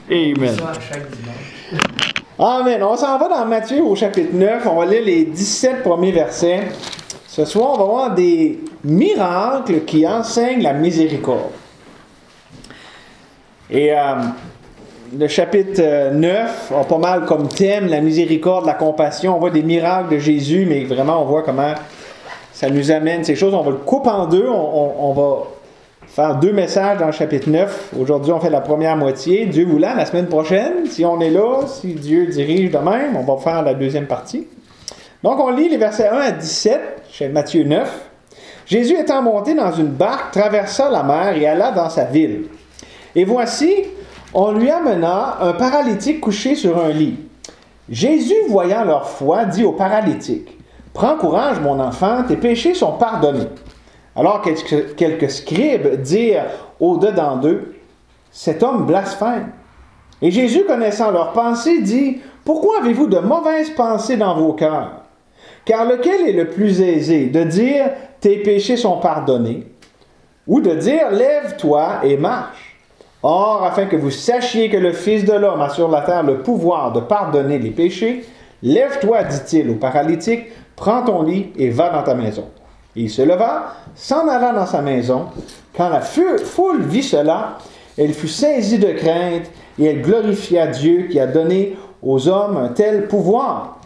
Amen. Ça à chaque dimanche. Amen. On s'en va dans Matthieu au chapitre 9. On va lire les 17 premiers versets. Ce soir, on va voir des miracles qui enseignent la miséricorde. Et le chapitre 9 a pas mal comme thème la miséricorde, la compassion. On voit des miracles de Jésus, mais vraiment, on voit comment ça nous amène ces choses. On va le couper en deux. On va faire deux messages dans le chapitre 9. Aujourd'hui, on fait la première moitié. Dieu voulant, la semaine prochaine, si on est là, si Dieu dirige de même, on va faire la deuxième partie. Donc, on lit les versets 1 à 17, chez Matthieu 9. Jésus étant monté dans une barque, traversa la mer et alla dans sa ville. Et voici, on lui amena un paralytique couché sur un lit. Jésus, voyant leur foi, dit au paralytique, « Prends courage, mon enfant, tes péchés sont pardonnés. » Alors quelques scribes dirent au-dedans d'eux, « Cet homme blasphème. » Et Jésus, connaissant leurs pensées, dit, « Pourquoi avez-vous de mauvaises pensées dans vos cœurs? Car lequel est le plus aisé, de dire, « Tes péchés sont pardonnés » ou de dire, « Lève-toi et marche. » Or, afin que vous sachiez que le Fils de l'homme a sur la terre le pouvoir de pardonner les péchés, « Lève-toi, dit-il au paralytique, prends ton lit et va dans ta maison. » Et il se leva, s'en alla dans sa maison. Quand la foule vit cela, elle fut saisie de crainte et elle glorifia Dieu qui a donné aux hommes un tel pouvoir.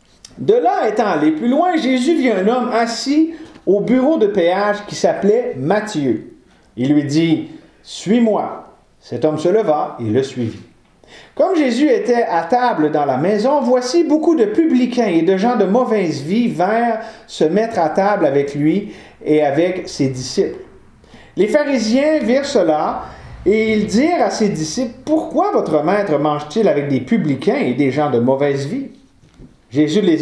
De là étant allé plus loin, Jésus vit un homme assis au bureau de péage qui s'appelait Matthieu. Il lui dit, « Suis-moi. » Cet homme se leva et le suivit. Comme Jésus était à table dans la maison, voici beaucoup de publicains et de gens de mauvaise vie vinrent se mettre à table avec lui et avec ses disciples. Les pharisiens virent cela et ils dirent à ses disciples, « Pourquoi votre maître mange-t-il avec des publicains et des gens de mauvaise vie? » Jésus, les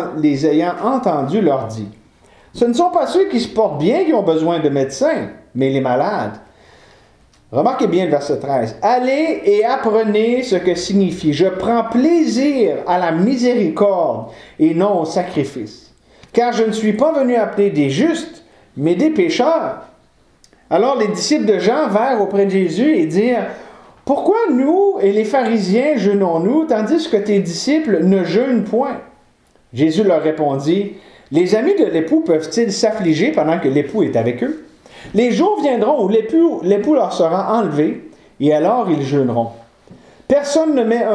ayant entendus, leur dit, « Ce ne sont pas ceux qui se portent bien qui ont besoin de médecins, mais les malades. » Remarquez bien le verset 13. « Allez et apprenez ce que signifie « Je prends plaisir à la miséricorde et non au sacrifice. Car je ne suis pas venu appeler des justes, mais des pécheurs. » Alors les disciples de Jean vinrent auprès de Jésus et dirent, « Pourquoi nous et les pharisiens jeûnons-nous, tandis que tes disciples ne jeûnent point? » Jésus leur répondit, « Les amis de l'époux peuvent-ils s'affliger pendant que l'époux est avec eux? Les jours viendront où l'époux leur sera enlevé, et alors ils jeûneront. Personne ne met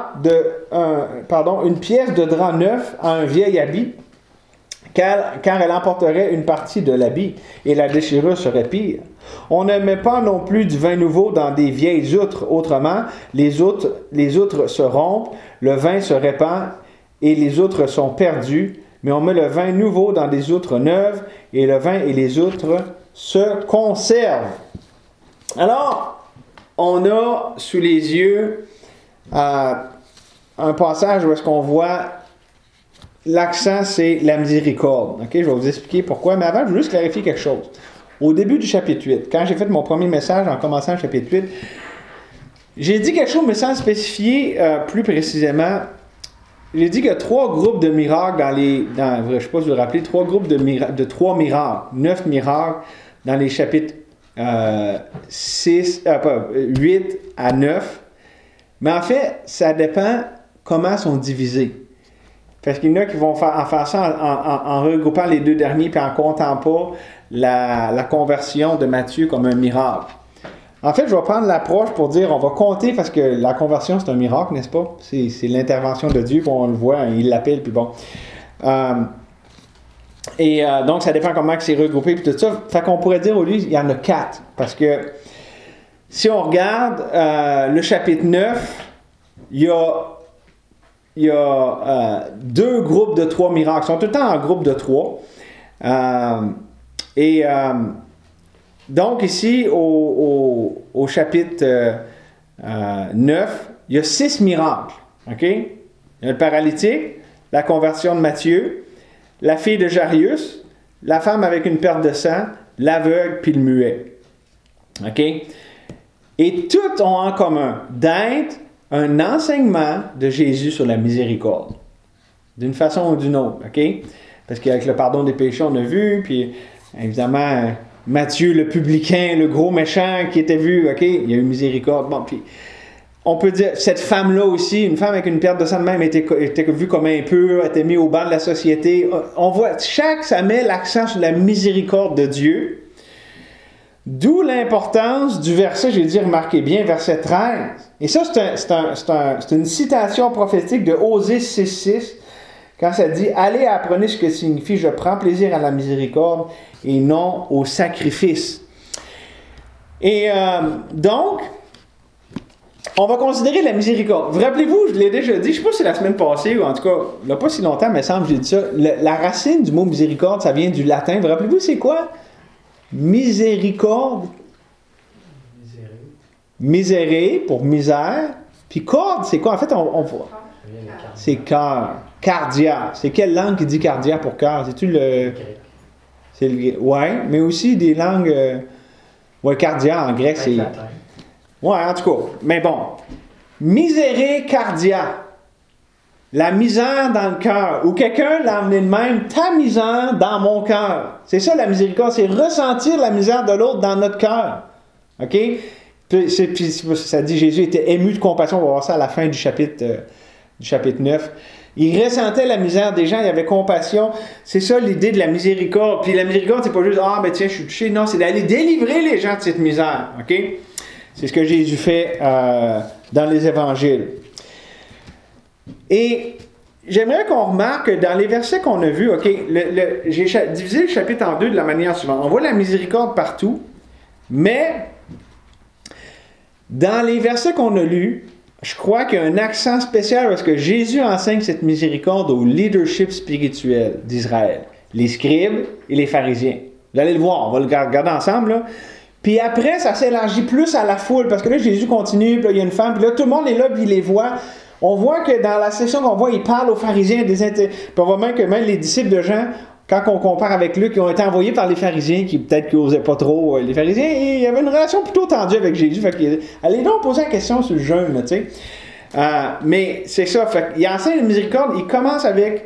une pièce de drap neuf à un vieil habit, car elle emporterait une partie de l'habit, et la déchirure serait pire. On ne met pas non plus du vin nouveau dans des vieilles outres, autrement, les outres se rompent, le vin se répand, et les outres sont perdues, mais on met le vin nouveau dans des outres neuves, et le vin et les outres se conservent. » Alors, on a sous les yeux un passage où est-ce qu'on voit l'accent, c'est la miséricorde. Okay? Je vais vous expliquer pourquoi, mais avant, je veux juste clarifier quelque chose. Au début du chapitre 8, quand j'ai fait mon premier message en commençant le chapitre 8, j'ai dit quelque chose, mais sans spécifier plus précisément. J'ai dit qu'il y a 3 groupes de miracles je ne sais pas si vous vous rappelez, 3 groupes de 3 miracles, 9 miracles dans les chapitres 8 à 9. Mais en fait, ça dépend comment ils sont divisés. Parce qu'il y en a qui vont faire ça en regroupant les 2 derniers puis en comptant pas la conversion de Matthieu comme un miracle. En fait, je vais prendre l'approche pour dire, on va compter, parce que la conversion, c'est un miracle, n'est-ce pas? C'est l'intervention de Dieu, puis on le voit, il l'appelle, puis bon. Donc, ça dépend comment c'est regroupé, puis tout ça. Fait qu'on pourrait dire, au lieu, il y en a 4. Parce que, si on regarde le chapitre 9, il y a 2 groupes de 3 miracles. Ils sont tout le temps en groupe de 3. Donc, ici, au chapitre 9, il y a 6 miracles. OK? Il y a le paralytique, la conversion de Matthieu, la fille de Jairus, la femme avec une perte de sang, l'aveugle puis le muet. OK? Et toutes ont en commun d'être un enseignement de Jésus sur la miséricorde. D'une façon ou d'une autre. OK? Parce qu'avec le pardon des péchés, on a vu, puis évidemment, Matthieu, le publicain, le gros méchant qui était vu, OK? Il y a eu miséricorde. Bon, puis On peut dire, cette femme-là aussi, une femme avec une perte de sang de même, était vue comme impure, était mise au banc de la société. On voit, ça met l'accent sur la miséricorde de Dieu. D'où l'importance du verset, j'ai dit, remarquez bien, verset 13. Et ça, c'est une citation prophétique de Osée 6.6, quand ça dit « Allez apprenez ce que signifie « Je prends plaisir à la miséricorde et non au sacrifice ». Et donc, on va considérer la miséricorde. Vous rappelez-vous, je l'ai déjà dit, je ne sais pas si c'est la semaine passée, ou en tout cas, il n'y a pas si longtemps, mais il semble que j'ai dit ça. La racine du mot miséricorde, ça vient du latin. Vous rappelez-vous, c'est quoi? Miséricorde. Miséré pour misère. Puis corde, c'est quoi? En fait, c'est cœur. Cardia. C'est quelle langue qui dit cardia pour cœur? C'est-tu le... Ouais, mais aussi des langues... Ouais, cardia en grec, c'est... Ouais, en tout cas. Mais bon. Miséré cardia. La misère dans le cœur. Ou quelqu'un l'a amené de même. Ta misère dans mon cœur. C'est ça la miséricorde. C'est ressentir la misère de l'autre dans notre cœur. OK? Puis ça dit Jésus était ému de compassion. On va voir ça à la fin du chapitre 9. Il ressentait la misère des gens, il avait compassion. C'est ça l'idée de la miséricorde. Puis la miséricorde, c'est pas juste « Ah, ben tiens, je suis touché ». Non, c'est d'aller délivrer les gens de cette misère. OK? C'est ce que Jésus fait dans les évangiles. Et j'aimerais qu'on remarque que dans les versets qu'on a vus, OK, j'ai divisé le chapitre en deux de la manière suivante. On voit la miséricorde partout, mais dans les versets qu'on a lus, je crois qu'il y a un accent spécial parce que Jésus enseigne cette miséricorde au leadership spirituel d'Israël, les scribes et les pharisiens. Vous allez le voir, on va le regarder ensemble, là. Puis après, ça s'élargit plus à la foule, parce que là, Jésus continue, puis là, il y a une femme, puis là, tout le monde est là, puis il les voit. On voit que dans la section qu'on voit, il parle aux pharisiens, puis on voit même que même les disciples de Jean, quand on compare avec Luc, qui ont été envoyés par les pharisiens, qui peut-être qu'ils n'osaient pas trop, les pharisiens, et il y avait une relation plutôt tendue avec Jésus. Fait qu'il allez donc poser la question sur le jeûne, tu sais. Mais c'est ça, fait qu'il enseigne la miséricorde, il commence avec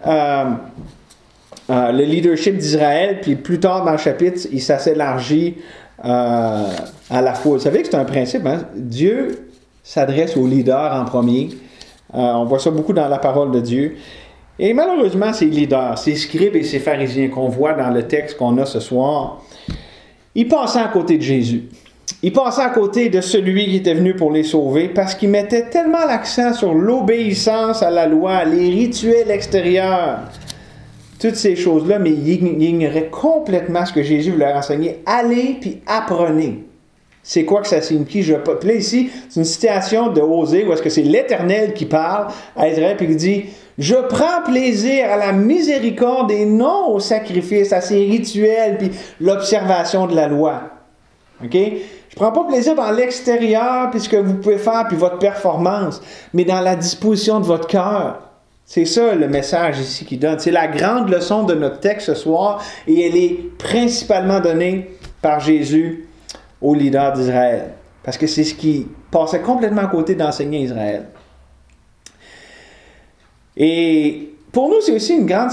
le leadership d'Israël, puis plus tard dans le chapitre, ça s'élargit à la foule. Vous savez que c'est un principe, hein? Dieu s'adresse aux leaders en premier. On voit ça beaucoup dans la parole de Dieu. Et malheureusement, ces leaders, ces scribes et ces pharisiens qu'on voit dans le texte qu'on a ce soir, ils passaient à côté de Jésus. Ils passaient à côté de celui qui était venu pour les sauver parce qu'ils mettaient tellement l'accent sur l'obéissance à la loi, les rituels extérieurs, toutes ces choses-là, mais ils ignoraient complètement ce que Jésus voulait leur enseigner. Allez puis apprenez. C'est quoi que ça signifie? Puis là, ici, c'est une citation de Osée où est-ce que c'est l'Éternel qui parle à Israël puis qui dit « Je prends plaisir à la miséricorde et non au sacrifice, à ces rituels puis l'observation de la loi. » OK? Je prends pas plaisir dans l'extérieur puis ce que vous pouvez faire puis votre performance, mais dans la disposition de votre cœur. C'est ça le message ici qu'il donne. C'est la grande leçon de notre texte ce soir et elle est principalement donnée par Jésus aux leaders d'Israël. Parce que c'est ce qui passait complètement à côté d'enseigner Israël. Et pour nous, c'est aussi une grande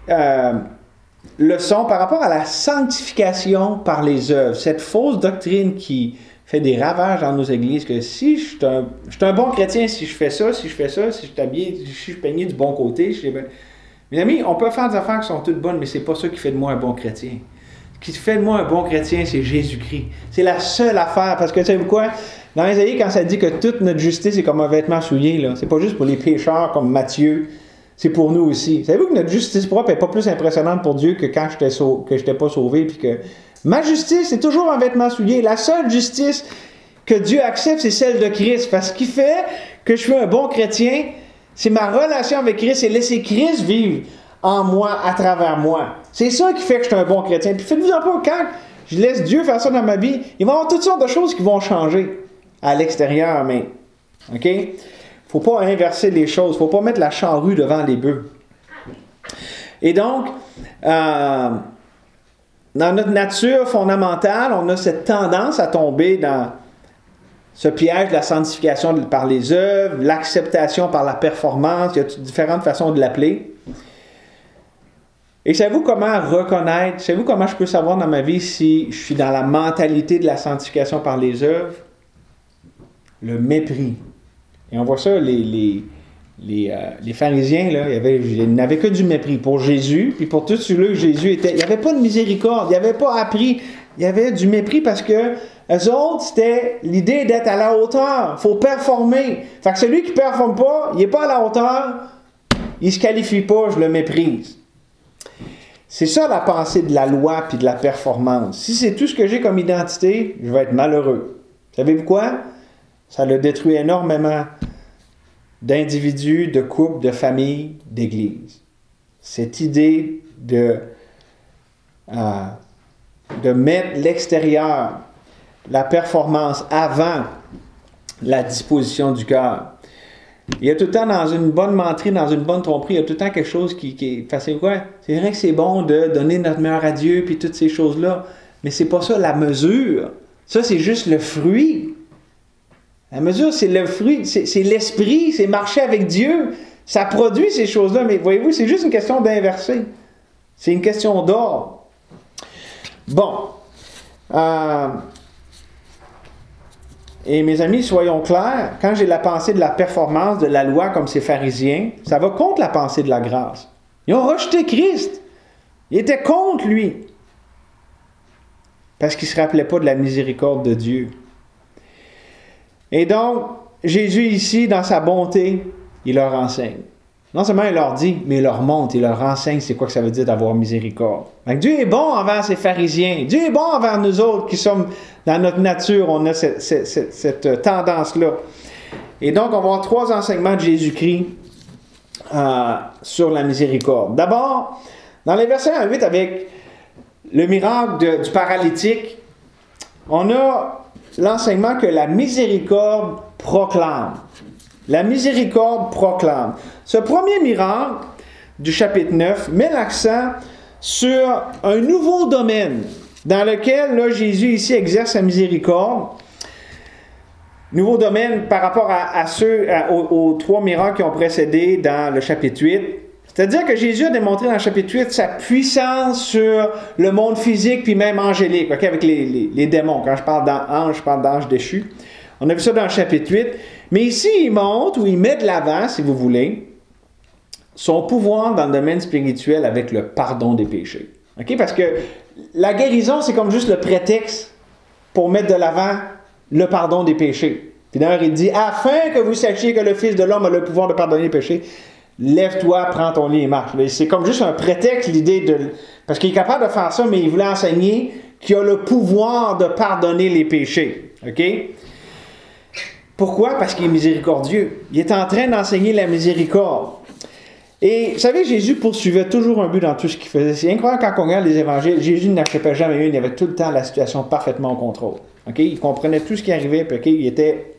leçon par rapport à la sanctification par les œuvres. Cette fausse doctrine qui fait des ravages dans nos églises, que si je suis un bon chrétien, si je fais ça, si je t'habille, si je suis peigné du bon côté, mes amis, on peut faire des affaires qui sont toutes bonnes, mais c'est pas ça qui fait de moi un bon chrétien. Ce qui fait de moi un bon chrétien, c'est Jésus-Christ. C'est la seule affaire. Parce que, tu sais quoi? Dans Isaïe, quand ça dit que toute notre justice est comme un vêtement souillé, là, c'est pas juste pour les pécheurs comme Matthieu, c'est pour nous aussi. Savez-vous que notre justice propre n'est pas plus impressionnante pour Dieu que quand je n'étais pas sauvé, puis que ma justice, c'est toujours un vêtement souillé. La seule justice que Dieu accepte, c'est celle de Christ. Parce que ce qui fait que je suis un bon chrétien, c'est ma relation avec Christ, c'est laisser Christ vivre en moi, à travers moi. C'est ça qui fait que je suis un bon chrétien. Puis faites-vous en pas, quand je laisse Dieu faire ça dans ma vie, il va y avoir toutes sortes de choses qui vont changer à l'extérieur, mais OK? Faut pas inverser les choses. Faut pas mettre la charrue devant les bœufs. Et donc, dans notre nature fondamentale, on a cette tendance à tomber dans ce piège de la sanctification par les œuvres, l'acceptation par la performance. Il y a différentes façons de l'appeler. Et savez-vous comment reconnaître, savez-vous comment je peux savoir dans ma vie si je suis dans la mentalité de la sanctification par les œuvres? Le mépris. Et on voit ça, les pharisiens, là, ils n'avaient que du mépris pour Jésus, puis pour tout celui que Jésus était. Il n'y avait pas de miséricorde, il n'y avait pas appris, il y avait du mépris parce que eux autres, c'était l'idée d'être à la hauteur. Il faut performer. Fait que celui qui ne performe pas, il n'est pas à la hauteur, il ne se qualifie pas, je le méprise. C'est ça la pensée de la loi puis de la performance. Si c'est tout ce que j'ai comme identité, je vais être malheureux. Savez-vous quoi? Ça le détruit énormément d'individus, de couples, de familles, d'églises. Cette idée de mettre l'extérieur, la performance avant la disposition du cœur. Il y a tout le temps dans une bonne menterie, dans une bonne tromperie, il y a tout le temps quelque chose qui est facile. Ouais, c'est vrai que c'est bon de donner notre meilleur à Dieu puis toutes ces choses-là, mais c'est pas ça la mesure. Ça, c'est juste le fruit. La mesure, c'est le fruit, c'est l'esprit, c'est marcher avec Dieu. Ça produit ces choses-là, mais voyez-vous, c'est juste une question d'inverser. C'est une question d'ordre. Bon. Et mes amis, soyons clairs, quand j'ai la pensée de la performance, de la loi comme ces pharisiens, ça va contre la pensée de la grâce. Ils ont rejeté Christ. Ils étaient contre lui. Parce qu'ils ne se rappelaient pas de la miséricorde de Dieu. Et donc, Jésus ici, dans sa bonté, il leur enseigne. Non seulement il leur dit, mais il leur montre, il leur enseigne c'est quoi que ça veut dire d'avoir miséricorde. Donc, Dieu est bon envers ces pharisiens. Dieu est bon envers nous autres qui sommes dans notre nature. On a cette tendance-là. Et donc, on va voir 3 enseignements de Jésus-Christ sur la miséricorde. D'abord, dans les versets 1 à 8, avec le miracle du paralytique, on a l'enseignement que la miséricorde proclame. La miséricorde proclame. Ce premier miracle du chapitre 9 met l'accent sur un nouveau domaine dans lequel là, Jésus ici exerce sa miséricorde. Nouveau domaine par rapport aux 3 miracles qui ont précédé dans le chapitre 8. C'est-à-dire que Jésus a démontré dans le chapitre 8 sa puissance sur le monde physique puis même angélique, okay, avec les démons. Quand je parle d'ange, je parle d'ange déchu. On a vu ça dans le chapitre 8. Mais ici, il montre, ou il met de l'avant, si vous voulez, son pouvoir dans le domaine spirituel avec le pardon des péchés. Okay? Parce que la guérison, c'est comme juste le prétexte pour mettre de l'avant le pardon des péchés. Puis d'ailleurs, il dit, afin que vous sachiez que le Fils de l'homme a le pouvoir de pardonner les péchés, lève-toi, prends ton lit et marche. Mais c'est comme juste un prétexte, l'idée de... Parce qu'il est capable de faire ça, mais il voulait enseigner qu'il a le pouvoir de pardonner les péchés. OK? Pourquoi? Parce qu'il est miséricordieux. Il est en train d'enseigner la miséricorde. Et vous savez, Jésus poursuivait toujours un but dans tout ce qu'il faisait. C'est incroyable quand on regarde les évangiles. Jésus n'acceptait jamais une. Il avait tout le temps la situation parfaitement au contrôle. Okay? Il comprenait tout ce qui arrivait. Puis, okay? Il était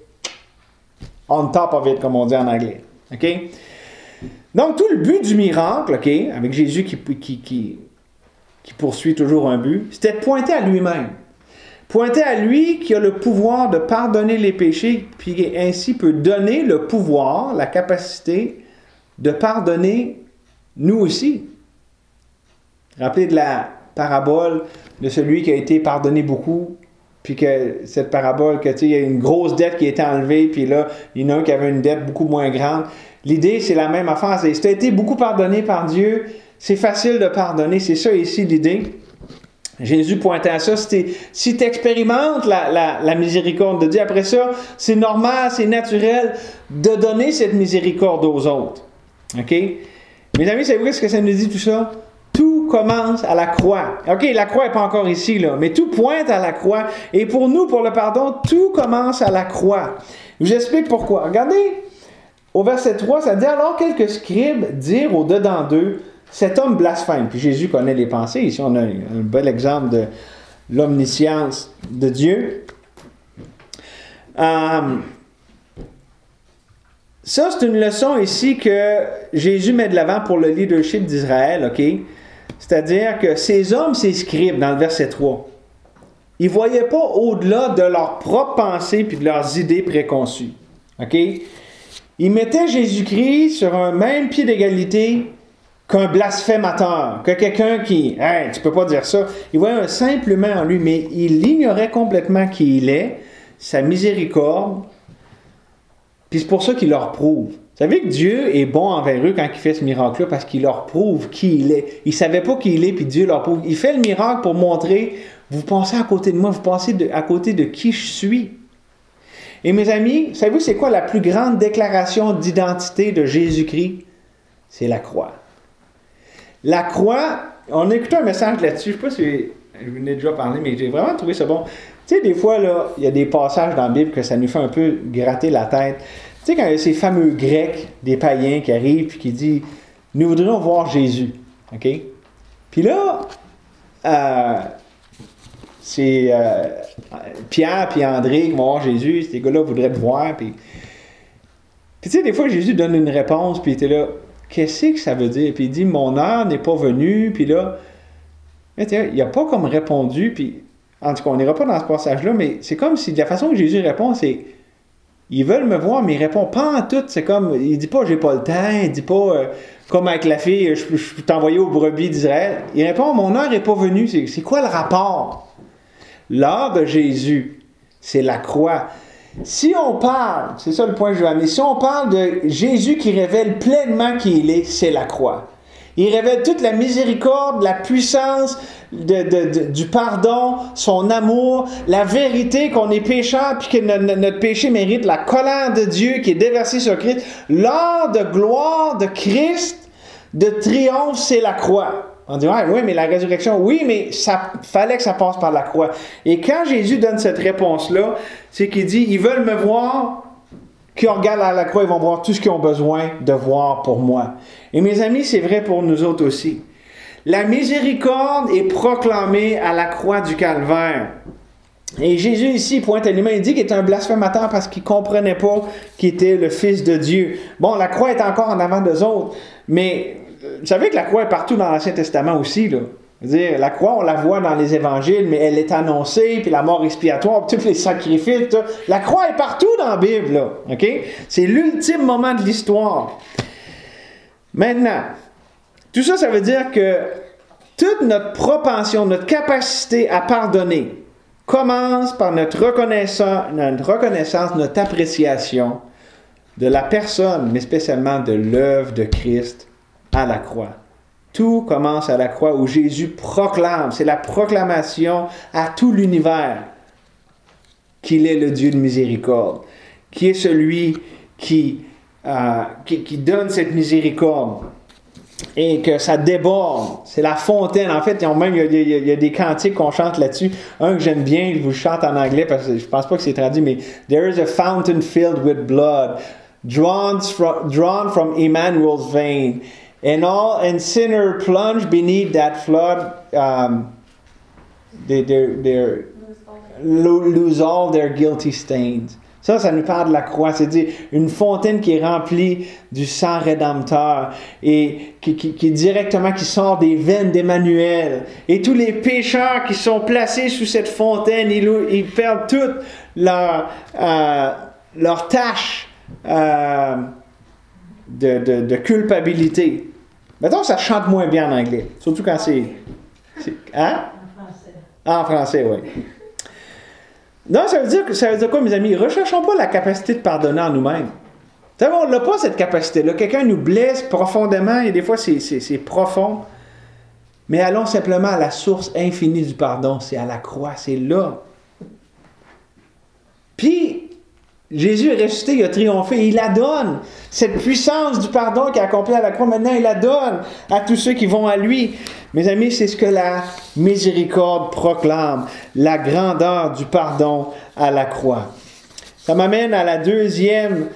on top of it, comme on dit en anglais. Okay? Donc, tout le but du miracle, okay, avec Jésus qui poursuit toujours un but, c'était de pointer à lui-même. Pointer à lui qui a le pouvoir de pardonner les péchés, puis ainsi peut donner le pouvoir, la capacité de pardonner nous aussi. Rappelez de la parabole de celui qui a été pardonné beaucoup, puis que cette parabole, que il y a une grosse dette qui a été enlevée, puis là, il y en a un qui avait une dette beaucoup moins grande. L'idée, c'est la même affaire. Si tu as été beaucoup pardonné par Dieu, c'est facile de pardonner. C'est ça ici l'idée. Jésus pointait à ça. Si tu expérimentes la miséricorde de Dieu, après ça, c'est normal, c'est naturel de donner cette miséricorde aux autres. OK? Mes amis, savez-vous ce que ça nous dit tout ça? Tout commence à la croix. OK, la croix n'est pas encore ici, là, mais tout pointe à la croix. Et pour nous, pour le pardon, tout commence à la croix. Je vous explique pourquoi. Regardez, au verset 3, ça dit « Alors quelques scribes dirent au-dedans d'eux, cet homme blasphème. » Puis Jésus connaît les pensées. Ici, on a un bel exemple de l'omniscience de Dieu. Ça, c'est une leçon ici que Jésus met de l'avant pour le leadership d'Israël, OK? C'est-à-dire que ces hommes, ces scribes, dans le verset 3, ils ne voyaient pas au-delà de leurs propres pensées puis de leurs idées préconçues, OK? Ils mettaient Jésus-Christ sur un même pied d'égalité qu'un blasphémateur, que quelqu'un qui, hey, tu peux pas dire ça. Ils voyaient un simple humain en lui, mais il ignorait complètement qui il est, sa miséricorde, Puis c'est pour ça qu'il leur prouve. Vous savez que Dieu est bon envers eux quand il fait ce miracle-là parce qu'il leur prouve qui il est. Ils ne savaient pas qui il est, puis Dieu leur prouve. Il fait le miracle pour montrer, vous pensez à côté de moi, vous pensez à côté de qui je suis. Et mes amis, savez-vous c'est quoi la plus grande déclaration d'identité de Jésus-Christ? C'est la croix. La croix, on a écouté un message là-dessus, je ne sais pas si je vous en ai déjà parlé, mais j'ai vraiment trouvé ça bon. Tu sais, des fois, là, il y a des passages dans la Bible que ça nous fait un peu gratter la tête. Tu sais, quand il y a ces fameux Grecs, des païens qui arrivent et qui disent « Nous voudrions voir Jésus. » OK? Puis là, c'est Pierre et André qui vont voir Jésus. Ces gars-là voudraient te voir. Puis tu sais, des fois, Jésus donne une réponse, puis il était là « Qu'est-ce que ça veut dire? » Puis il dit « Mon heure n'est pas venue. » Puis là, il n'a pas comme répondu. Puis, en tout cas, on n'ira pas dans ce passage-là, mais c'est comme si la façon que Jésus répond, c'est ils veulent me voir, mais ils répondent pas en tout. C'est comme, il dit pas j'ai pas le temps, il dit pas comme avec la fille, je peux t'envoyer aux brebis d'Israël. Il répond mon heure n'est pas venue. C'est quoi le rapport? L'heure de Jésus, c'est la croix. Si on parle, c'est ça le point que je veux amener, si on parle de Jésus qui révèle pleinement qui il est, c'est la croix. Il révèle toute la miséricorde, la puissance du pardon, son amour, la vérité qu'on est pécheur puis que notre péché mérite la colère de Dieu qui est déversée sur Christ. L'heure de gloire de Christ, de triomphe, c'est la croix. On dit, oui, mais la résurrection, oui, mais ça fallait que ça passe par la croix. Et quand Jésus donne cette réponse-là, c'est qu'il dit, ils veulent me voir, qui regardent à la croix, ils vont voir tout ce qu'ils ont besoin de voir pour moi. Et mes amis, c'est vrai pour nous autres aussi. La miséricorde est proclamée à la croix du Calvaire. Et Jésus ici pointe à lui-même, il dit qu'il est un blasphémateur parce qu'il ne comprenait pas qu'il était le Fils de Dieu. Bon, la croix est encore en avant d'eux autres, mais vous savez que la croix est partout dans l'Ancien Testament aussi, là. Dire, la croix, on la voit dans les évangiles, mais elle est annoncée, puis la mort expiatoire, puis tous les sacrifices. Tout. La croix est partout dans la Bible. Là, okay? C'est l'ultime moment de l'histoire. Maintenant, tout ça, ça veut dire que toute notre propension, notre capacité à pardonner commence par notre reconnaissance, notre appréciation de la personne, mais spécialement de l'œuvre de Christ à la croix. Tout commence à la croix où Jésus proclame, c'est la proclamation à tout l'univers qu'il est le Dieu de miséricorde, qui est celui qui donne cette miséricorde et que ça déborde. C'est la fontaine. En fait, il y a des cantiques qu'on chante là-dessus. Un que j'aime bien, je vous le chante en anglais parce que je ne pense pas que c'est traduit, mais « There is a fountain filled with blood, drawn from Emmanuel's vein. And sinner plunge beneath that flood, they lose all their guilty stains. » Ça nous parle de la croix. C'est-à-dire une fontaine qui est remplie du sang rédempteur et qui directement qui sort des veines d'Emmanuel. Et tous les pécheurs qui sont placés sous cette fontaine, ils perdent toute leur tâche de culpabilité. Mettons, ça chante moins bien en anglais. Surtout quand c'est hein? En français. En français, oui. Non, ça veut dire quoi, mes amis? Recherchons pas la capacité de pardonner en nous-mêmes. Vous savez, on n'a pas cette capacité-là. Quelqu'un nous blesse profondément, et des fois, c'est profond. Mais allons simplement à la source infinie du pardon. C'est à la croix, c'est là. Puis, Jésus est ressuscité, il a triomphé, il la donne. Cette puissance du pardon qui est accomplie à la croix, maintenant, il la donne à tous ceux qui vont à lui. Mes amis, c'est ce que la miséricorde proclame, la grandeur du pardon à la croix. Ça m'amène à la deuxième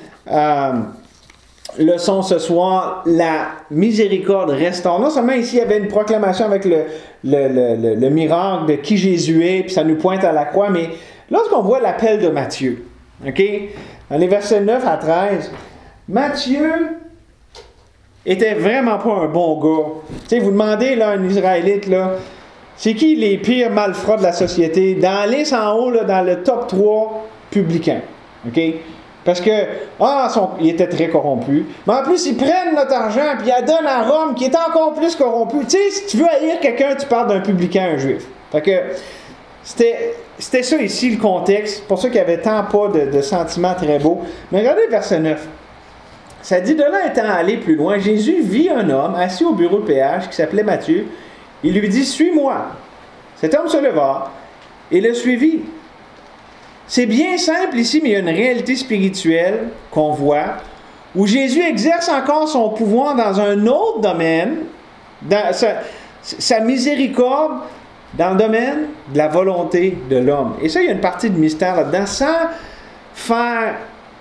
leçon ce soir, la miséricorde restaure. Non seulement ici, il y avait une proclamation avec le miracle de qui Jésus est, puis ça nous pointe à la croix, mais lorsqu'on voit l'appel de Matthieu, OK? Dans les versets 9 à 13, Matthieu était vraiment pas un bon gars. Tu sais, vous demandez là, un Israélite, là, c'est qui les pires malfrats de la société? Dans la liste en haut, là, dans le top 3, publicains. OK? Parce que, il était très corrompu. Mais en plus, ils prennent notre argent et ils la donnent à Rome, qui est encore plus corrompu. Tu sais, si tu veux haïr quelqu'un, tu parles d'un publicain, un juif. Fait que, C'était ça ici, le contexte. Pour ça qu'il n'y avait tant pas de sentiments très beaux. Mais regardez le verset 9. Ça dit, de là étant allé plus loin, Jésus vit un homme assis au bureau de péage qui s'appelait Matthieu. Il lui dit, suis-moi. Cet homme se leva et le suivit. C'est bien simple ici, mais il y a une réalité spirituelle qu'on voit, où Jésus exerce encore son pouvoir dans un autre domaine, dans sa miséricorde, dans le domaine de la volonté de l'homme. Et ça, il y a une partie de mystère là-dedans, sans faire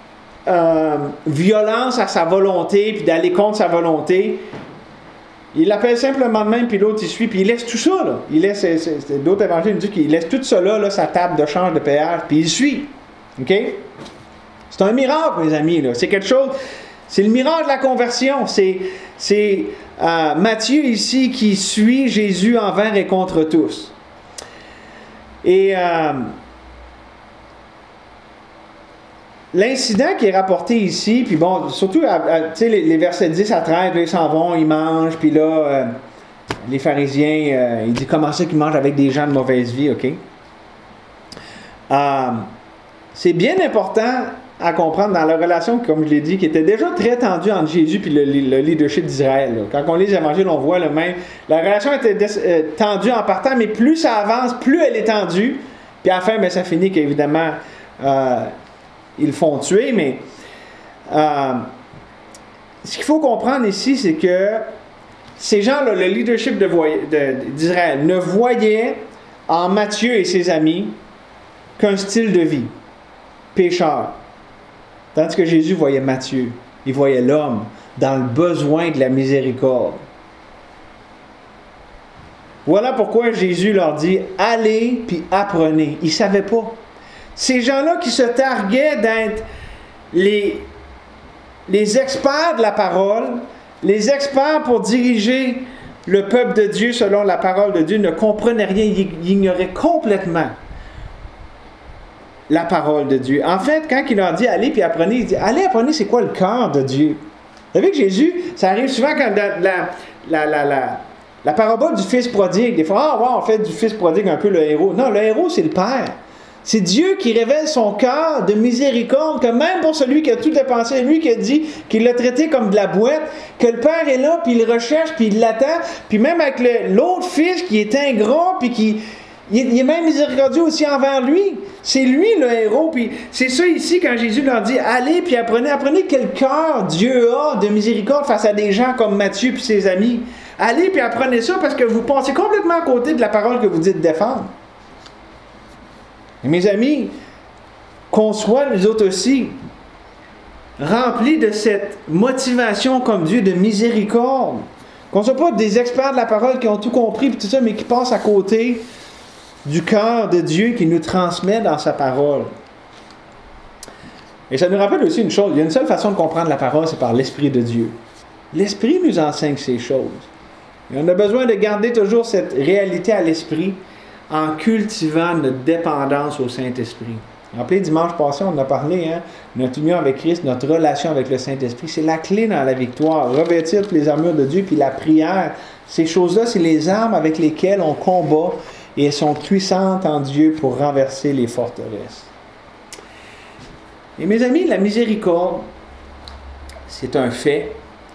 violence à sa volonté, puis d'aller contre sa volonté. Il l'appelle simplement de même, puis l'autre il suit, puis il laisse tout ça, là. Il laisse, d'autres évangiles nous disent qu'il laisse tout ça là, sa table de change de péage, puis il suit. OK? C'est un miracle, mes amis, là. C'est quelque chose, c'est le miracle de la conversion. C'est Matthieu ici qui suit Jésus envers et contre tous. Et l'incident qui est rapporté ici, puis bon, surtout, tu sais, les versets 10 à 13, là, ils s'en vont, ils mangent, puis là, les pharisiens, ils disent comment ça qu'ils mangent avec des gens de mauvaise vie, OK? C'est bien important à comprendre dans la relation, comme je l'ai dit, qui était déjà très tendue entre Jésus et le leadership d'Israël. Là. Quand on lit les évangiles, on voit le même. La relation était tendue en partant, mais plus ça avance, plus elle est tendue. Puis à la fin, ça finit qu'évidemment, ils le font tuer. Mais ce qu'il faut comprendre ici, c'est que ces gens-là, le leadership d'Israël, ne voyaient en Matthieu et ses amis qu'un style de vie, pécheur. Tandis que Jésus voyait Matthieu, il voyait l'homme dans le besoin de la miséricorde. Voilà pourquoi Jésus leur dit « Allez puis apprenez ». Ils ne savaient pas. Ces gens-là qui se targuaient d'être les experts de la parole, les experts pour diriger le peuple de Dieu selon la parole de Dieu, ne comprenaient rien, ils ignoraient complètement la parole de Dieu. En fait, quand il leur dit « Allez puis apprenez », il dit « Allez apprenez, c'est quoi le cœur de Dieu? » Vous savez que Jésus, ça arrive souvent quand la parabole du fils prodigue, des fois, on fait du fils prodigue un peu le héros. Non, le héros, c'est le Père. C'est Dieu qui révèle son cœur de miséricorde, que même pour celui qui a tout dépensé, lui qui a dit qu'il l'a traité comme de la boîte, que le Père est là, puis il le recherche, puis il l'attend, puis même avec l'autre fils qui est ingrat, puis qui... Il est même miséricordieux aussi envers lui. C'est lui le héros. Puis c'est ça ici quand Jésus leur dit « Allez puis apprenez quel cœur Dieu a de miséricorde face à des gens comme Matthieu puis ses amis. Allez puis apprenez ça parce que vous passez complètement à côté de la parole que vous dites défendre. » Et mes amis, qu'on soit nous autres aussi remplis de cette motivation comme Dieu de miséricorde. Qu'on ne soit pas des experts de la parole qui ont tout compris puis tout ça, mais qui passent à côté du cœur de Dieu qui nous transmet dans sa parole. Et ça nous rappelle aussi une chose, il y a une seule façon de comprendre la parole, c'est par l'Esprit de Dieu. L'Esprit nous enseigne ces choses. Et on a besoin de garder toujours cette réalité à l'Esprit en cultivant notre dépendance au Saint-Esprit. Rappelez, dimanche passé, on en a parlé, notre union avec Christ, notre relation avec le Saint-Esprit, c'est la clé dans la victoire. Revêtir toutes les armures de Dieu, puis la prière, ces choses-là, c'est les armes avec lesquelles on combat et elles sont puissantes en Dieu pour renverser les forteresses. Et mes amis, la miséricorde, c'est un fait.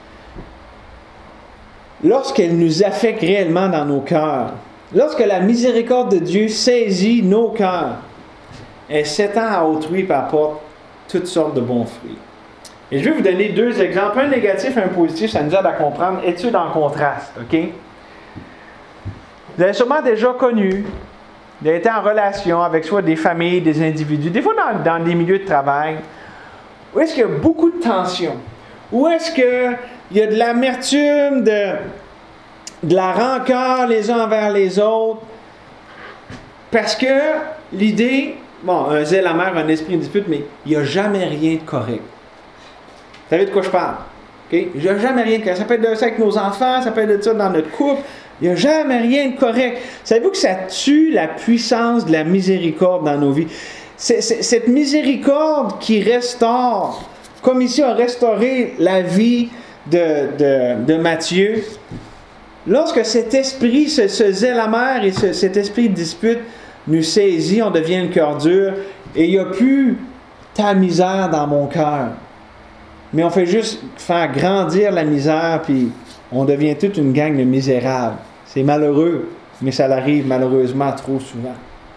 Lorsqu'elle nous affecte réellement dans nos cœurs, lorsque la miséricorde de Dieu saisit nos cœurs, elle s'étend à autrui et apporte toutes sortes de bons fruits. Et je vais vous donner deux exemples, un négatif et un positif, ça nous aide à comprendre. Étude en contraste, OK? Vous avez sûrement déjà connu d'être en relation avec soit des familles, des individus, des fois dans des milieux de travail, où est-ce qu'il y a beaucoup de tension, où est-ce qu'il y a de l'amertume, de la rancœur les uns envers les autres, parce que l'idée, un zèle amer, un esprit de dispute, mais il n'y a jamais rien de correct. Vous savez de quoi je parle? Okay? Il n'y a jamais rien de correct. Ça peut être de ça avec nos enfants, ça peut être de ça dans notre couple. Il n'y a jamais rien de correct. Savez-vous que ça tue la puissance de la miséricorde dans nos vies? Cette miséricorde qui restaure, comme ici a restauré la vie de Matthieu, lorsque cet esprit, ce zèle amer et cet esprit de dispute nous saisit, on devient le cœur dur, et il n'y a plus ta misère dans mon cœur. Mais on fait juste faire grandir la misère, puis on devient toute une gang de misérables. C'est malheureux, mais ça arrive malheureusement trop souvent.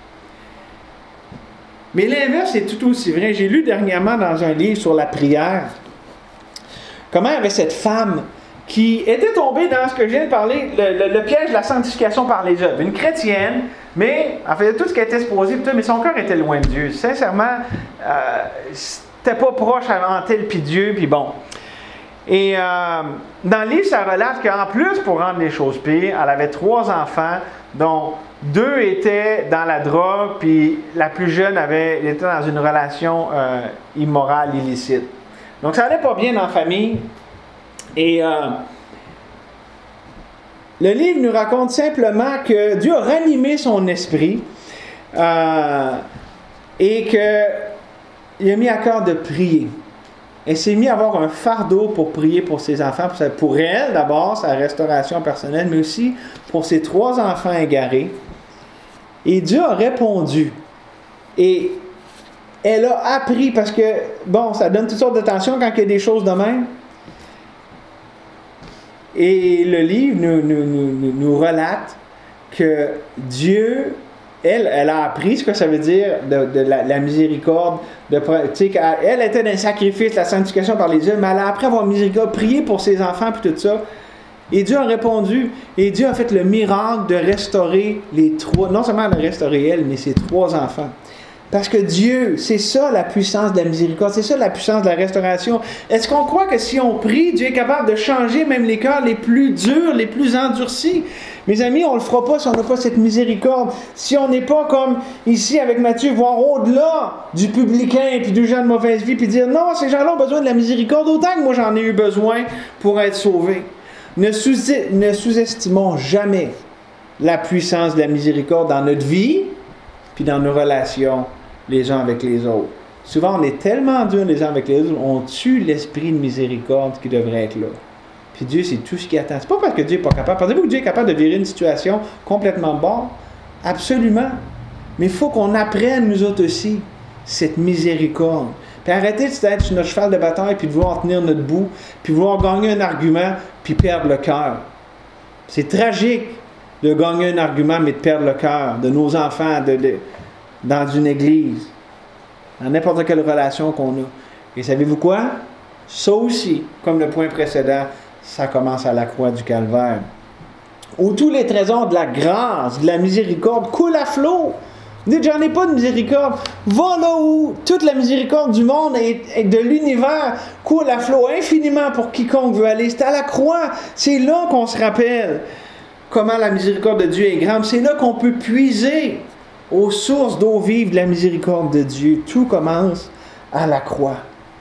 Mais l'inverse est tout aussi vrai. J'ai lu dernièrement dans un livre sur la prière, comment il y avait cette femme qui était tombée dans ce que je viens de parler, le piège de la sanctification par les œuvres. Une chrétienne, mais elle faisait tout ce qui était supposé, mais son cœur était loin de Dieu. Sincèrement, c'était pas proche avant tel puis Dieu, puis bon. Et dans le livre, ça relate qu'en plus, pour rendre les choses pires, elle avait 3 enfants, dont 2 étaient dans la drogue, puis la plus jeune était dans une relation immorale, illicite. Donc, ça n'allait pas bien dans la famille. Et le livre nous raconte simplement que Dieu a ranimé son esprit et qu'il a mis à cœur de prier. Elle s'est mise à avoir un fardeau pour prier pour ses enfants, pour elle d'abord, sa restauration personnelle, mais aussi pour ses 3 enfants égarés. Et Dieu a répondu. Et elle a appris, parce que, bon, ça donne toutes sortes de tensions quand il y a des choses de même. Et le livre nous relate que Dieu, elle a appris ce que ça veut dire de la miséricorde. Elle était dans le sacrifice, la sanctification par les œuvres, mais elle a appris à avoir miséricorde, prier pour ses enfants, puis tout ça. Et Dieu a répondu, et Dieu a fait le miracle de restaurer les 3, non seulement de restaurer elle, mais ses 3 enfants. Parce que Dieu, c'est ça la puissance de la miséricorde, c'est ça la puissance de la restauration. Est-ce qu'on croit que si on prie, Dieu est capable de changer même les cœurs les plus durs, les plus endurcis? Mes amis, on ne le fera pas si on n'a pas cette miséricorde. Si on n'est pas comme ici avec Matthieu, voir au-delà du publicain et puis du gens de mauvaise vie, puis dire non, ces gens-là ont besoin de la miséricorde autant que moi j'en ai eu besoin pour être sauvé. Ne sous-estimons jamais la puissance de la miséricorde dans notre vie puis dans nos relations les uns avec les autres. Souvent, on est tellement durs les uns avec les autres, on tue l'esprit de miséricorde qui devrait être là. Puis Dieu, c'est tout ce qu'il attend. C'est pas parce que Dieu n'est pas capable. Pensez-vous que Dieu est capable de virer une situation complètement bonne? Absolument. Mais il faut qu'on apprenne, nous autres aussi, cette miséricorde. Puis arrêtez d'être sur notre cheval de bataille, puis de vouloir tenir notre bout, puis vouloir gagner un argument, puis perdre le cœur. C'est tragique de gagner un argument, mais de perdre le cœur de nos enfants, dans une église, dans n'importe quelle relation qu'on a. Et savez-vous quoi? Ça aussi, comme le point précédent, ça commence à la croix du Calvaire, où tous les trésors de la grâce, de la miséricorde coulent à flot. Dites, j'en ai pas de miséricorde. Va là où toute la miséricorde du monde et de l'univers coule à flot infiniment pour quiconque veut aller. C'est à la croix. C'est là qu'on se rappelle comment la miséricorde de Dieu est grande. C'est là qu'on peut puiser aux sources d'eau vive de la miséricorde de Dieu. Tout commence à la croix.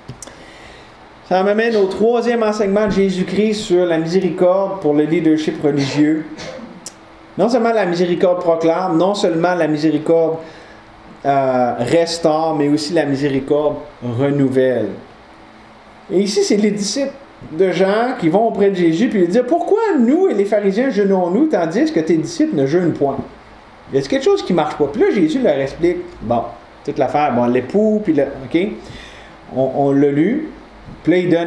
Ça m'amène au 3e enseignement de Jésus-Christ sur la miséricorde pour le leadership religieux. Non seulement la miséricorde proclame, non seulement la miséricorde restaure, mais aussi la miséricorde renouvelle. Et ici, c'est les disciples de Jean qui vont auprès de Jésus et lui disent « Pourquoi nous et les pharisiens jeûnons-nous tandis que tes disciples ne jeûnent point? » Il y a quelque chose qui ne marche pas. Puis là, Jésus leur explique, bon, toute l'affaire, bon, l'époux, puis le, OK, on l'a lu. Puis là, il donne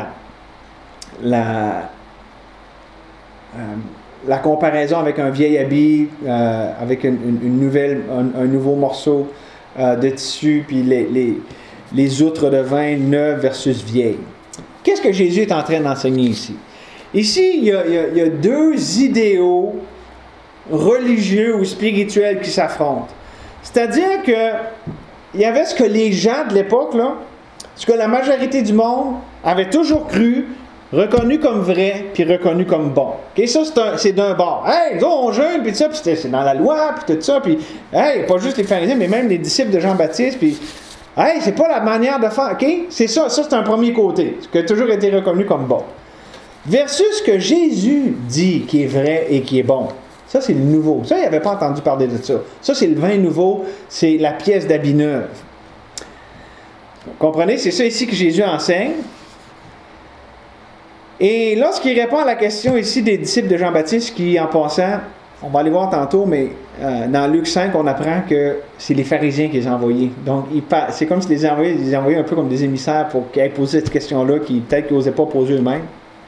la comparaison avec un vieil habit, avec un nouveau morceau de tissu, puis les outres de vin neuves versus vieilles. Qu'est-ce que Jésus est en train d'enseigner ici? Ici, il y a 2 idéaux religieux ou spirituels qui s'affrontent. C'est-à-dire que il y avait ce que les gens de l'époque, là, ce que la majorité du monde avait toujours cru, reconnu comme vrai, puis reconnu comme bon. Okay? Ça, c'est d'un bord. Hey, nous, on jeûne, puis tout ça, puis c'est dans la loi, puis tout ça, puis hey, pas juste les pharisiens, mais même les disciples de Jean-Baptiste, puis hey, c'est pas la manière de faire. OK? C'est ça, c'est un premier côté, ce qui a toujours été reconnu comme bon. Versus ce que Jésus dit qui est vrai et qui est bon. Ça, c'est le nouveau. Ça, il n'avait pas entendu parler de ça. Ça, c'est le vin nouveau, c'est la pièce d'habit neuve. Vous comprenez? C'est ça ici que Jésus enseigne. Et lorsqu'il répond à la question ici des disciples de Jean-Baptiste, qui, en passant, on va aller voir tantôt, mais dans Luc 5, on apprend que c'est les pharisiens qui les ont envoyés. Donc, c'est comme si les envoyaient un peu comme des émissaires pour qu'ils aient posé cette question-là, qui peut-être qu'ils n'osaient pas poser eux-mêmes.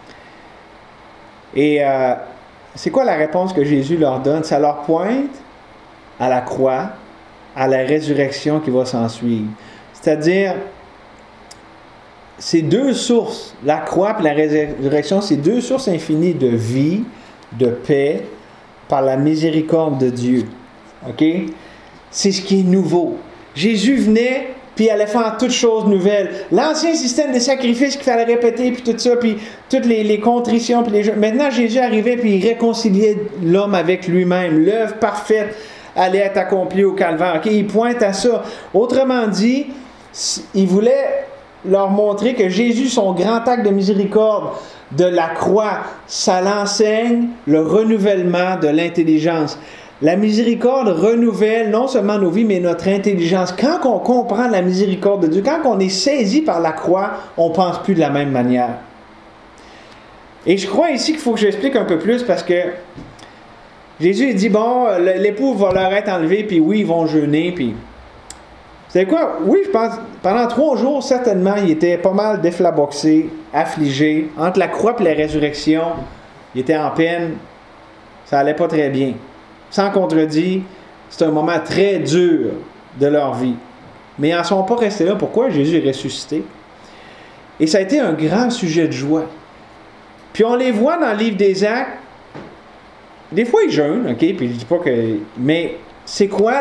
Et c'est quoi la réponse que Jésus leur donne? Ça leur pointe à la croix, à la résurrection qui va s'en suivre. C'est-à-dire, ces deux sources, la croix et la résurrection, c'est deux sources infinies de vie, de paix, par la miséricorde de Dieu. OK? C'est ce qui est nouveau. Jésus venait, puis il allait faire toutes choses nouvelles. L'ancien système de sacrifices qu'il fallait répéter, puis tout ça, puis toutes les contritions, puis les jeux. Maintenant, Jésus arrivait, puis il réconciliait l'homme avec lui-même. L'œuvre parfaite allait être accomplie au calvaire. OK? Il pointe à ça. Autrement dit, il voulait leur montrer que Jésus, son grand acte de miséricorde de la croix, ça l'enseigne le renouvellement de l'intelligence. La miséricorde renouvelle non seulement nos vies, mais notre intelligence. Quand on comprend la miséricorde de Dieu, quand on est saisi par la croix, on ne pense plus de la même manière. Et je crois ici qu'il faut que j'explique un peu plus parce que Jésus dit, bon, l'époux va leur être enlevé, puis oui, ils vont jeûner, puis... Vous savez quoi? Oui, je pense, pendant 3 jours, certainement, il était pas mal déflaboxé, affligé. Entre la croix et la résurrection, il était en peine. Ça allait pas très bien. Sans contredit, c'est un moment très dur de leur vie. Mais ils n'en sont pas restés là. Pourquoi? Jésus est ressuscité. Et ça a été un grand sujet de joie. Puis on les voit dans le livre des Actes. Des fois, ils jeûnent, OK? Puis je dis pas que... Mais c'est quoi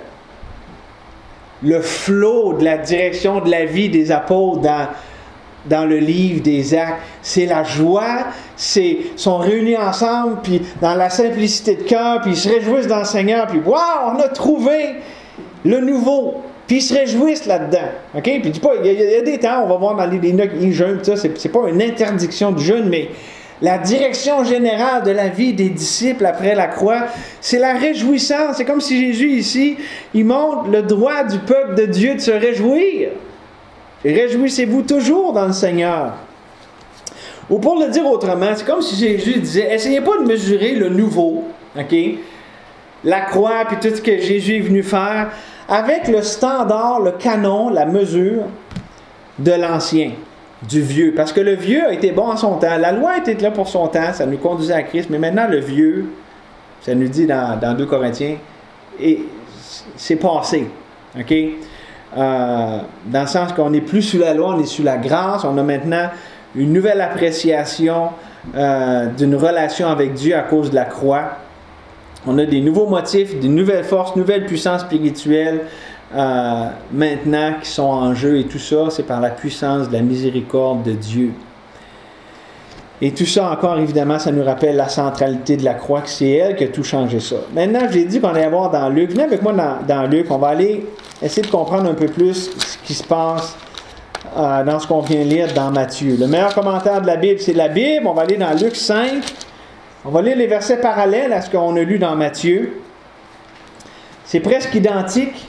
le flow de la direction de la vie des apôtres dans le livre des Actes? C'est la joie, ils sont réunis ensemble, puis dans la simplicité de cœur, puis ils se réjouissent dans le Seigneur, puis « Wow, on a trouvé le nouveau! » Puis ils se réjouissent là-dedans. OK? Puis je dis pas, il y a des temps, on va voir dans les Enoch, ils jeûnent, ça, c'est pas une interdiction du jeûne, mais la direction générale de la vie des disciples après la croix, c'est la réjouissance. C'est comme si Jésus ici, il montre le droit du peuple de Dieu de se réjouir. Réjouissez-vous toujours dans le Seigneur. Ou pour le dire autrement, c'est comme si Jésus disait, essayez pas de mesurer le nouveau, OK? La croix, puis tout ce que Jésus est venu faire, avec le standard, le canon, la mesure de l'ancien. Du vieux. Parce que le vieux a été bon en son temps. La loi était là pour son temps. Ça nous conduisait à Christ. Mais maintenant, le vieux, ça nous dit dans 2 Corinthiens, c'est passé. OK? Dans le sens qu'on n'est plus sous la loi, on est sous la grâce. On a maintenant une nouvelle appréciation d'une relation avec Dieu à cause de la croix. On a des nouveaux motifs, des nouvelles forces, nouvelles puissances spirituelles. Maintenant qui sont en jeu et tout ça, c'est par la puissance de la miséricorde de Dieu. Et tout ça encore, évidemment, ça nous rappelle la centralité de la croix, que c'est elle qui a tout changé ça. Maintenant, j'ai dit qu'on allait voir dans Luc. Venez avec moi dans Luc, on va aller essayer de comprendre un peu plus ce qui se passe dans ce qu'on vient lire dans Matthieu. Le meilleur commentaire de la Bible, c'est la Bible. On va aller dans Luc 5. On va lire les versets parallèles à ce qu'on a lu dans Matthieu. C'est presque identique.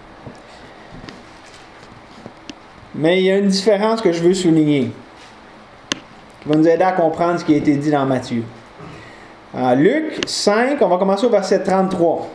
Mais il y a une différence que je veux souligner, qui va nous aider à comprendre ce qui a été dit dans Matthieu. Luc 5, on va commencer au verset 33.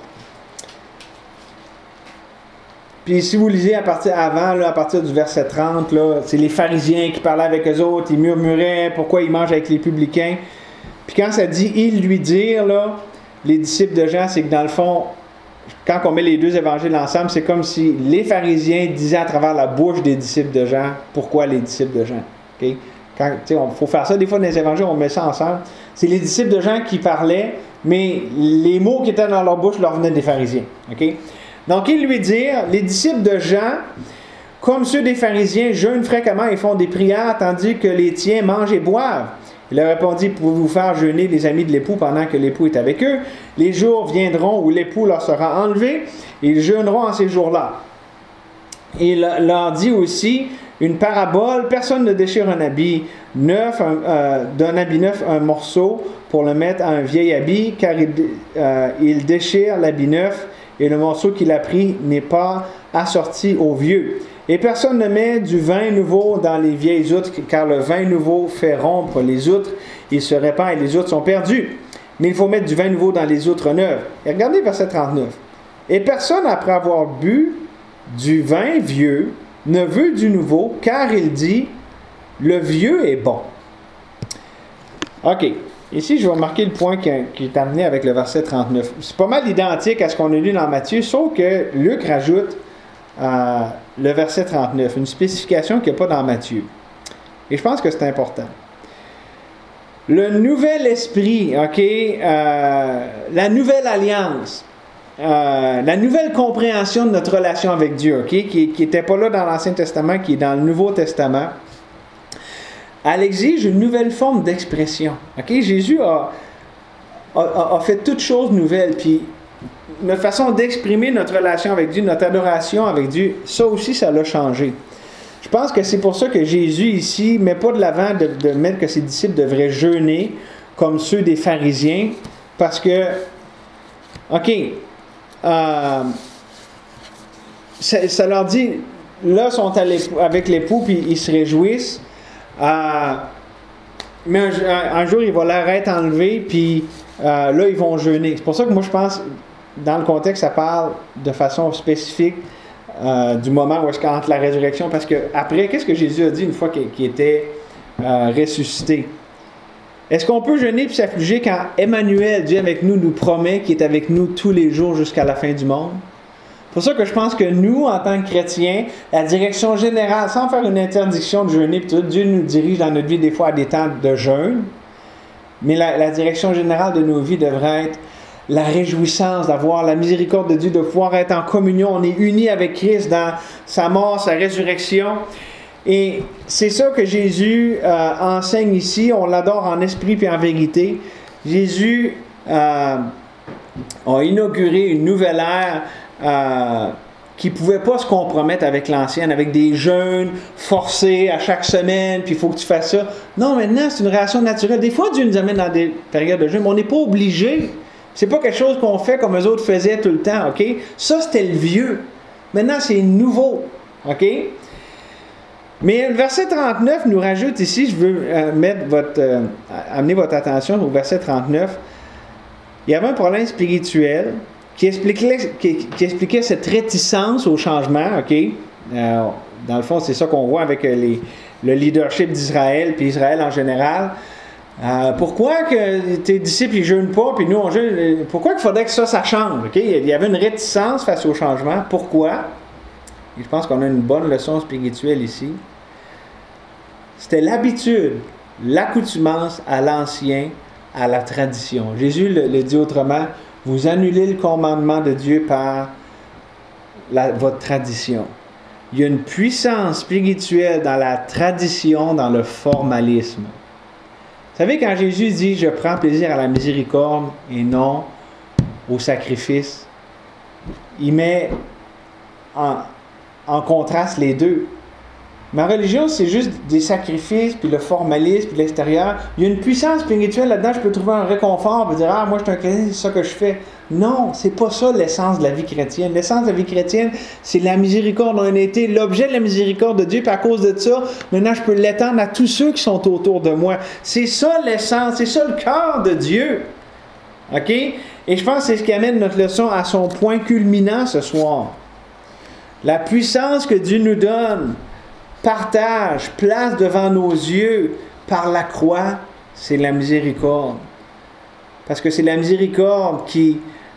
Puis si vous lisez à partir du verset 30, là, c'est les pharisiens qui parlaient avec eux autres, ils murmuraient pourquoi ils mangent avec les publicains. Puis quand ça dit « ils lui dirent », là, les disciples de Jean, c'est que dans le fond, quand on met les 2 évangiles ensemble, c'est comme si les pharisiens disaient à travers la bouche des disciples de Jean, pourquoi les disciples de Jean. Okay? Il faut faire ça, des fois dans les évangiles, on met ça ensemble. C'est les disciples de Jean qui parlaient, mais les mots qui étaient dans leur bouche leur venaient des pharisiens. Okay? Donc, ils lui dirent, les disciples de Jean, comme ceux des pharisiens, jeûnent fréquemment et font des prières, tandis que les tiens mangent et boivent. Il leur répondit, pouvez-vous faire jeûner les amis de l'époux pendant que l'époux est avec eux? Les jours viendront où l'époux leur sera enlevé, et ils jeûneront en ces jours-là. Il leur dit aussi une parabole, personne ne déchire un habit neuf, d'un habit neuf un morceau pour le mettre à un vieil habit, car il déchire l'habit neuf, et le morceau qu'il a pris n'est pas assorti au vieux. Et personne ne met du vin nouveau dans les vieilles outres, car le vin nouveau fait rompre les outres, il se répand et les outres sont perdues. mais il faut mettre du vin nouveau dans les outres neuves. Et regardez verset 39. Et personne, après avoir bu du vin vieux, ne veut du nouveau, car il dit, le vieux est bon. OK. Ici, je vais marquer le point qui est amené avec le verset 39. C'est pas mal identique à ce qu'on a lu dans Matthieu, sauf que Luc rajoute le verset 39, une spécification qu'il n'y a pas dans Matthieu. Et je pense que c'est important. Le nouvel esprit, OK, la nouvelle alliance, la nouvelle compréhension de notre relation avec Dieu, OK, qui n'était pas là dans l'Ancien Testament, qui est dans le Nouveau Testament, elle exige une nouvelle forme d'expression. OK? Jésus a fait toutes choses nouvelles, puis notre façon d'exprimer notre relation avec Dieu, notre adoration avec Dieu, ça aussi, ça l'a changé. Je pense que c'est pour ça que Jésus, ici, ne met pas de l'avant de mettre que ses disciples devraient jeûner comme ceux des pharisiens, parce que, OK, ça leur dit, là, ils sont avec l'époux, puis ils se réjouissent, mais un jour, il va leur être enlevé, puis là, ils vont jeûner. C'est pour ça que moi, je pense, dans le contexte, ça parle de façon spécifique du moment où est-ce qu'entre la résurrection, parce que après, qu'est-ce que Jésus a dit une fois qu'il était ressuscité? Est-ce qu'on peut jeûner puis s'affliger quand Emmanuel, Dieu avec nous, nous promet qu'il est avec nous tous les jours jusqu'à la fin du monde? C'est pour ça que je pense que nous, en tant que chrétiens, la direction générale, sans faire une interdiction de jeûner, tout, Dieu nous dirige dans notre vie des fois à des temps de jeûne, mais la direction générale de nos vies devrait être la réjouissance d'avoir la miséricorde de Dieu, de pouvoir être en communion. On est unis avec Christ dans sa mort, sa résurrection. Et c'est ça que Jésus enseigne ici. On l'adore en esprit et en vérité. Jésus a inauguré une nouvelle ère qui ne pouvait pas se compromettre avec l'ancienne, avec des jeûnes forcés à chaque semaine, puis il faut que tu fasses ça. Non, maintenant, c'est une réaction naturelle. Des fois, Dieu nous amène dans des périodes de jeûne, mais on n'est pas obligé. C'est pas quelque chose qu'on fait comme eux autres faisaient tout le temps, OK? Ça, c'était le vieux. Maintenant, c'est nouveau, OK? Mais le verset 39 nous rajoute ici, je veux amener votre attention au verset 39. Il y avait un problème spirituel qui expliquait cette réticence au changement, OK? Dans le fond, c'est ça qu'on voit avec le leadership d'Israël, puis Israël en général. Pourquoi que tes disciples ne jeûnent pas, puis nous on jeûne? Pourquoi qu'il faudrait que ça change? Okay? Il y avait une réticence face au changement. Pourquoi? Et je pense qu'on a une bonne leçon spirituelle ici. C'était l'habitude, l'accoutumance à l'ancien, à la tradition. Jésus le dit autrement, vous annulez le commandement de Dieu par votre tradition. Il y a une puissance spirituelle dans la tradition, dans le formalisme. Vous savez, quand Jésus dit « Je prends plaisir à la miséricorde et non au sacrifice », il met en contraste les deux. Ma religion, c'est juste des sacrifices, puis le formalisme, puis l'extérieur. Il y a une puissance spirituelle là-dedans, je peux trouver un réconfort, puis dire « Ah, moi, je suis un chrétien, c'est ça que je fais. » Non, c'est pas ça l'essence de la vie chrétienne. L'essence de la vie chrétienne, c'est la miséricorde. On a été l'objet de la miséricorde de Dieu, puis à cause de ça, maintenant, je peux l'étendre à tous ceux qui sont autour de moi. C'est ça l'essence, c'est ça le cœur de Dieu. OK? Et je pense que c'est ce qui amène notre leçon à son point culminant ce soir. La puissance que Dieu nous donne, partage, place devant nos yeux par la croix, c'est la miséricorde. Parce que c'est la miséricorde qui,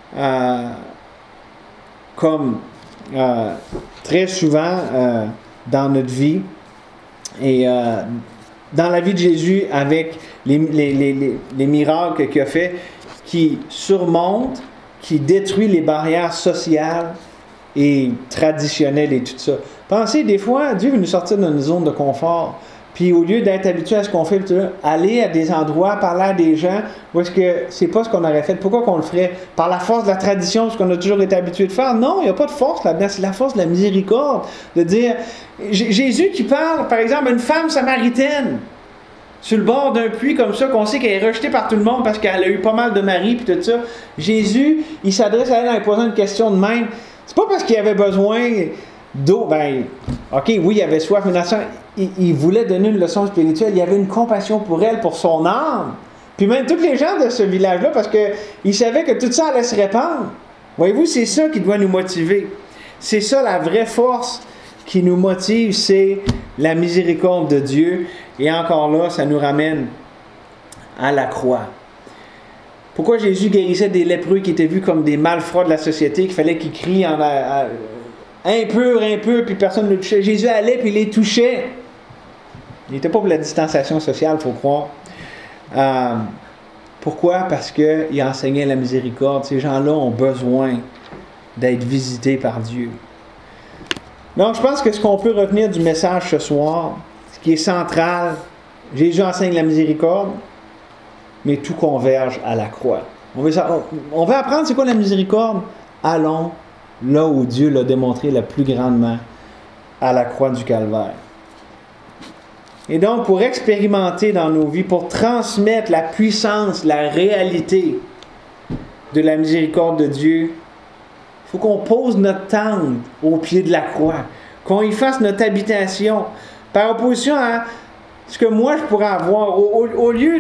comme très souvent dans notre vie, et dans la vie de Jésus, avec les miracles qu'il a fait, qui surmontent, qui détruit les barrières sociales et traditionnelles et tout ça. Pensez, des fois, Dieu veut nous sortir de notre zone de confort. Puis au lieu d'être habitué à ce qu'on fait, aller à des endroits, parler à des gens, où est-ce que c'est pas ce qu'on aurait fait. Pourquoi qu'on le ferait? Par la force de la tradition, ce qu'on a toujours été habitué de faire? Non, il n'y a pas de force là-dedans. C'est la force de la miséricorde. De dire, Jésus qui parle, par exemple, à une femme samaritaine, sur le bord d'un puits comme ça, qu'on sait qu'elle est rejetée par tout le monde parce qu'elle a eu pas mal de maris, puis tout ça. Jésus, il s'adresse à elle en lui posant une question de même. C'est pas parce qu'il avait besoin d'eau, OK, oui, il avait soif, mais il voulait donner une leçon spirituelle, il y avait une compassion pour elle, pour son âme, Puis même tous les gens de ce village-là, parce qu'ils savaient que tout ça allait se répandre. Voyez-vous, c'est ça qui doit nous motiver. C'est ça la vraie force qui nous motive, c'est la miséricorde de Dieu. Et encore là, ça nous ramène à la croix. Pourquoi Jésus guérissait des lépreux qui étaient vus comme des malfrats de la société, qu'il fallait qu'ils crient impur, puis personne ne le touchait. Jésus allait puis il les touchait. Il n'était pas pour la distanciation sociale, il faut croire. Pourquoi? Parce qu'il enseignait la miséricorde. Ces gens-là ont besoin d'être visités par Dieu. Donc, je pense que ce qu'on peut retenir du message ce soir, ce qui est central, Jésus enseigne la miséricorde, mais tout converge à la croix. On veut apprendre c'est quoi la miséricorde? Allons là où Dieu l'a démontré le plus grandement, à la croix du Calvaire. Et donc, pour expérimenter dans nos vies, pour transmettre la puissance, la réalité de la miséricorde de Dieu, il faut qu'on pose notre tente au pied de la croix, qu'on y fasse notre habitation, par opposition à ce que moi je pourrais avoir, au lieu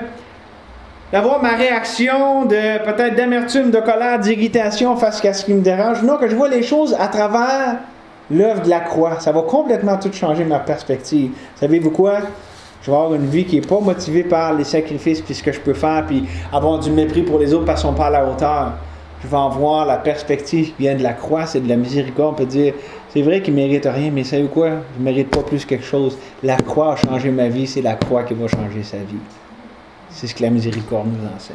d'avoir ma réaction peut-être d'amertume, de colère, d'irritation face à ce qui me dérange. Non, que je vois les choses à travers l'œuvre de la croix. Ça va complètement tout changer ma perspective. Savez-vous quoi? Je vais avoir une vie qui n'est pas motivée par les sacrifices puis ce que je peux faire puis avoir du mépris pour les autres parce qu'ils ne sont pas à la hauteur. Je vais en voir la perspective qui vient de la croix, c'est de la miséricorde. On peut dire, c'est vrai qu'ils ne méritent rien, mais savez-vous quoi? Je ne mérite pas plus quelque chose. La croix a changé ma vie, c'est la croix qui va changer sa vie. C'est ce que la miséricorde nous enseigne.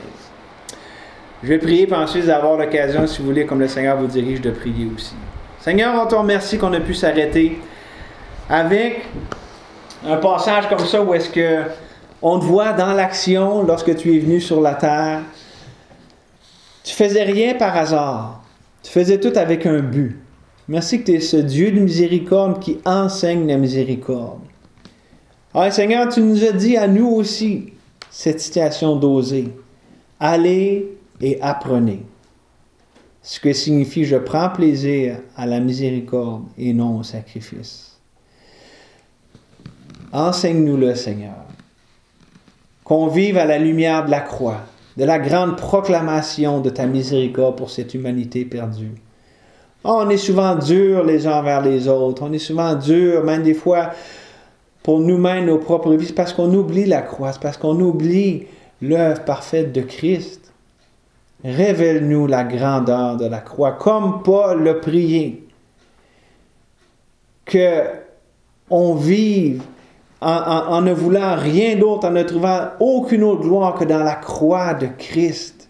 Je vais prier, puis ensuite d'avoir l'occasion, si vous voulez, comme le Seigneur vous dirige, de prier aussi. Seigneur, on te remercie qu'on a pu s'arrêter avec un passage comme ça où est-ce que on te voit dans l'action lorsque tu es venu sur la terre. Tu faisais rien par hasard. Tu faisais tout avec un but. Merci que tu es ce Dieu de miséricorde qui enseigne la miséricorde. Alors, Seigneur, tu nous as dit à nous aussi cette citation d'oser. Allez et apprenez. Ce que signifie je prends plaisir à la miséricorde et non au sacrifice. Enseigne-nous-le, Seigneur. Qu'on vive à la lumière de la croix, de la grande proclamation de ta miséricorde pour cette humanité perdue. On est souvent durs les uns envers les autres. On est souvent durs, même des fois, pour nous-mêmes, nos propres vies. C'est parce qu'on oublie la croix. C'est parce qu'on oublie l'œuvre parfaite de Christ. Révèle-nous la grandeur de la croix, comme Paul l'a prié. Qu'on vive en ne voulant rien d'autre, en ne trouvant aucune autre gloire que dans la croix de Christ.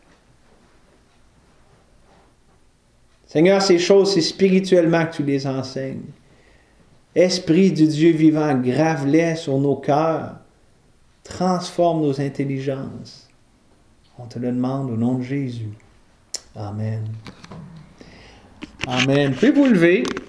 Seigneur, ces choses, c'est spirituellement que tu les enseignes. Esprit du Dieu vivant, grave-les sur nos cœurs. Transforme nos intelligences. On te le demande au nom de Jésus. Amen. Amen. Pouvez-vous lever?